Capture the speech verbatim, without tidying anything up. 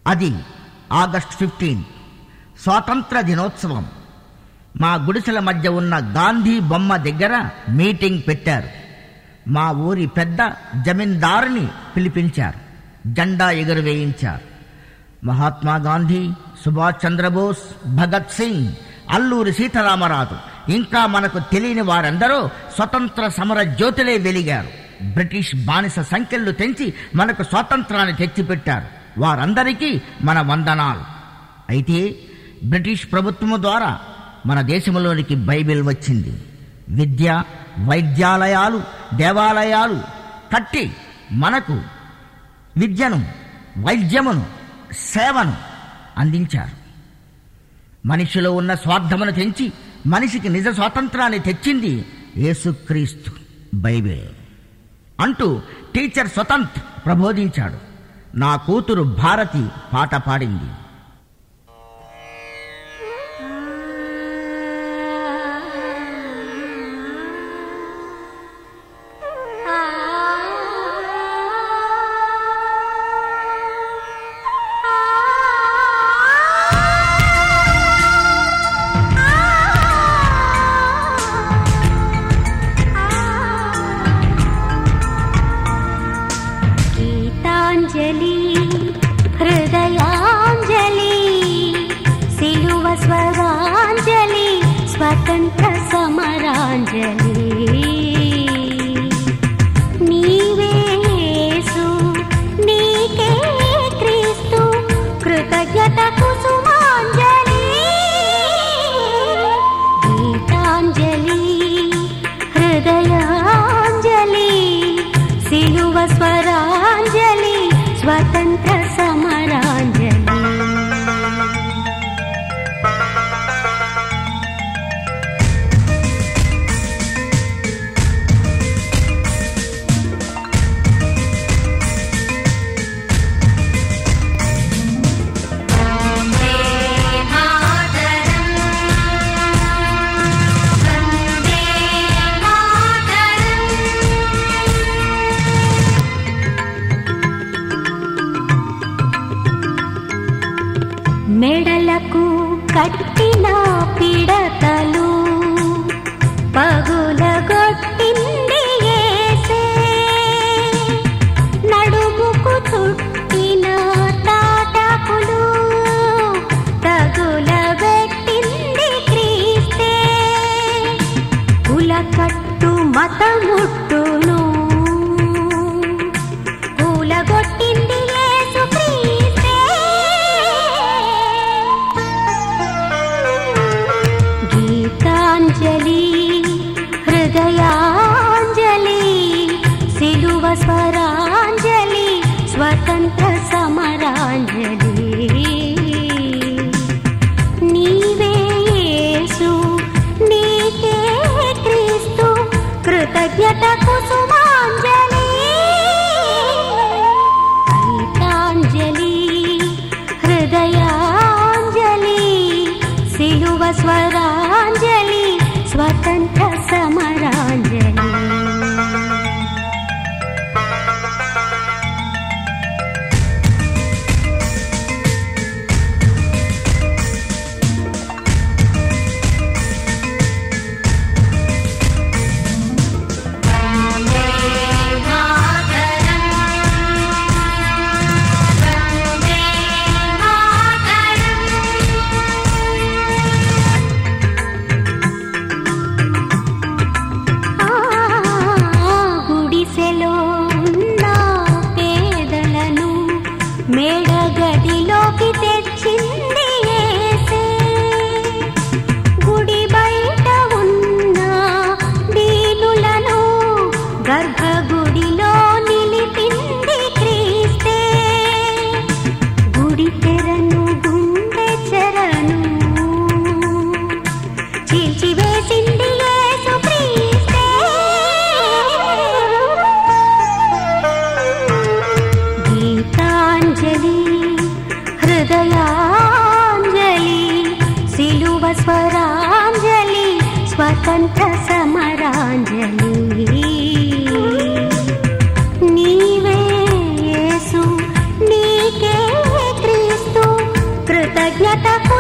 అది August fifteen స్వాతంత్ర దినోత్సవం. మా గుడిసెల మధ్య ఉన్న గాంధీ బొమ్మ దగ్గర మీటింగ్ పెట్టారు. మా ఊరి పెద్ద జమీందారుని పిలిపించారు. జెండా ఎగురవేయించారు. మహాత్మా గాంధీ, సుభాష్ చంద్రబోస్, భగత్ సింగ్, అల్లూరి సీతారామరాజు, ఇంకా మనకు తెలియని వారందరూ స్వతంత్ర సమర జ్యోతులే వెలిగారు. బ్రిటిష్ బానిస సంఖ్యలు తెంచి మనకు స్వాతంత్రాన్ని తెచ్చిపెట్టారు. వారందరికీ మన వందనాలు. అయితే బ్రిటిష్ ప్రభుత్వము ద్వారా మన దేశంలోనికి బైబిల్ వచ్చింది. విద్య, వైద్యాలయాలు, దేవాలయాలు కట్టి మనకు విద్యను, వైద్యమును, సేవను అందించారు. మనిషిలో ఉన్న స్వార్థమును తెంచి మనిషికి నిజ స్వాతంత్రాన్ని తెచ్చింది యేసుక్రీస్తు, బైబిల్ అంటూ టీచర్ స్వతంత్ర ప్రబోధించాడు. నా కూతురు భారతి పాట పాడింది. హృదయాంజలి, సిలువ స్వరాంజలి, స్వతంత్ర సమరాంజలి. నీవే యేసు, నీకే క్రీస్తు, కృతజ్ఞత కుసుమాంజలి. గీతాంజలి, హృదయాంజలి, సిలువ స్వరాంజలి, స్వతంత్ర సమరాంజలి. మెడలకు కట్టిన పిడతలు పగులగొట్టింది యేసే, నడుముకు చుట్టిన తాటకులు తగులబెట్టింది క్రీస్తే. కులకట్టు మతముట్టును కూలగొట్టింది యేసు క్రీస్తే. గీతాంజలి, హృదయాంజలి, సిలువ స్వరాంజలి, స్వతంత్ర సమరాంజలి. నీవే యేసు, నీకే క్రీస్తు, కృతజ్ఞత కుసుమాంజలి. గీతాంజలి, హృదయాంజలి, సిలువ స్వరాంజలి, స్వతంత్ర సమరాంజలి. మేడగదిలోకి తెచ్చింది యేసే, గుడి బయట ఉన్న దీనులను గర్భగుడిలో నిలిపింది క్రీస్తే. గుడి తెరను, గుండె చెరను చీల్చివేసింది యేసు క్రీస్తే. గీతాంజలి, హృదయాంజలి, సిలువ స్వరాంజలి, స్వతంత్ర సమరాంజలి. నీవే యేసు, నీకే క్రీస్తు, కృతజ్ఞత